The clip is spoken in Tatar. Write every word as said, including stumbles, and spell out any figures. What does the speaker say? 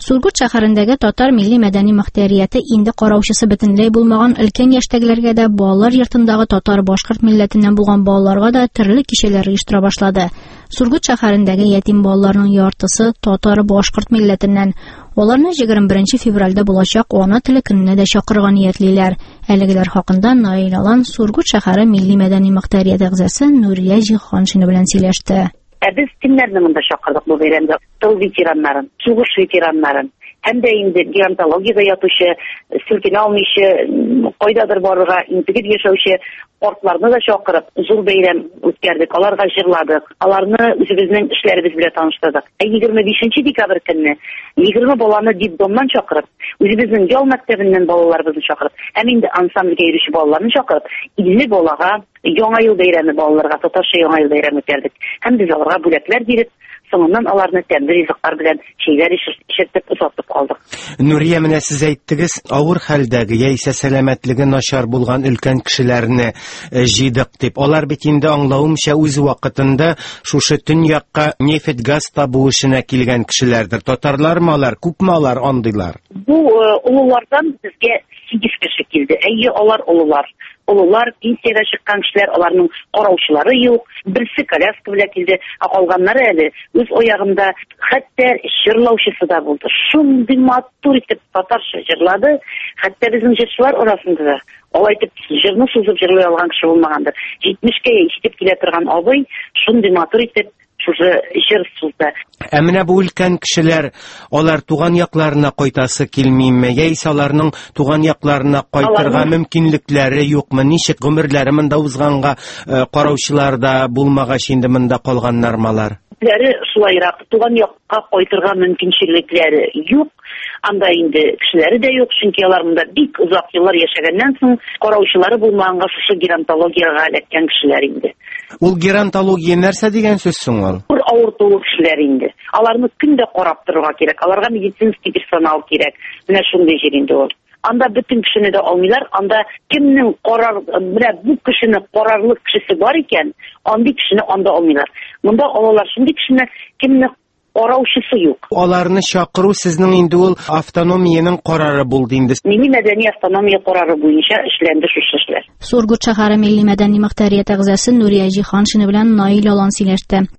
Сургут шәһәрендәге татар милли мәдәни мөхтәрияте инде караучысы бөтенләй булмаган өлкән яшьтәгеләргә дә, балалар йортындагы татар-башкорт милләтеннән булган балаларга да төрле кичәләр оештыра башлады. Сургут шәһәрендәге ятим балаларның яртысы татар-башкорт милләтеннән. Аларны егерме беренче февральдә булачак ана теле көненә дә чакырырга ниятлиләр. Әлегеләр хакында Наил Алан Сургут шәһәре милли мәдәни мөхтәрияте әгъзасы Нурия Җиһаншина белән сөйләште. Ә без кемнәрне монда чакырдык бу бәйрәмдә? Тыл ветераннарын, сугыш ветераннарын, һәм дә инде геронтологиядә ятучы, сөлкене алмыйчы, кайдадыр барырга интегеп яшәүче картларны да чакырып, зур бәйрәм үткәрдек, аларга җырладык, аларны үзебезнең эшләребез белән таныштырдык. Ә егерме бишенче декабрь көнне егерме баланы детдомнан чакырып, үзебезнең ял мәктәбеннән балаларыбызны чакырып, һәм инде ансамбльгә йөрүче балаларны чакырып, илле балага яңа ел бәйрәме балаларга татарча яңа ел бәйрәме үткәрдек. Һәм без аларга бүләкләр биреп, соңыннан аларны тәмле ризыклар белән чәйләр ишертеп озатып калдык. Нурия, менә сез әйттегез, авыр хәлдәге яисә сәламәтлеге начар булган өлкән кешеләрне җыйдык дип. Алар бит инде аңлавымча үз вакытында шушы төньякка нефть газ табу эшенә килгән кешеләрдер. Татарлармы алар, күпме алар андыйлар? Бу улулардан безгә сигез кеше килде. Әйе, алар улулар. Улулар, пенсиягә чыккан кешеләр, аларның караучылары юк. Берсе коляска белән килде, ә калганнары әле үз аягында, хәтта җырлаучысы да булды. Шундый матур итеп татарча җырлады, хәтта безнең җырчылар арасында да алай итеп җырны сузып җырлый алган кеше булмагандыр. җитмешкә җитеп килә торган абый шундый матур итеп шушы җыр сузды. Ә менә бу өлкән кешеләр, алар туган якларына кайтасы килмиме, яисә аларның туган якларына кайтырга мөмкинлекләре юкмы? Ничек гомерләре монда узганга, караучылар да булмагач инде монда калганнармы алар? Ләре шулайрак, туган якка кайтырга мөмкинчелекләре юк. Анда инде кешеләре дә юк, чөнки алар монда бик озак еллар яшәгәннән соң караучылары булмаганга шушы геронтологиягә эләккән кешеләр инде. Ул геронтология нәрсә дигән сүз соң ул? Бер авыртулы кешеләр инде. Аларны көндә карап торырга кирәк, аларга медицинский персонал кирәк. Менә шундый җир инде ул. Анда бөтен кешене дә алмыйлар, анда кемнең карар, менә бу кешене карарлык кешесе бар икән, андый кешене анда алмыйлар. Монда алалар шундый кешене, кемне караучысы юк. Аларны чакыру сезнең инде ул автономиянең карары булды инде. Милли мәдәни автономия карары буенча эшләнде шушы эшләр. Сургут шәһәре милли мәдәни мөхтәрияте әгъзасы Нурия Җиһаншина белән Наил Алан сөйләште.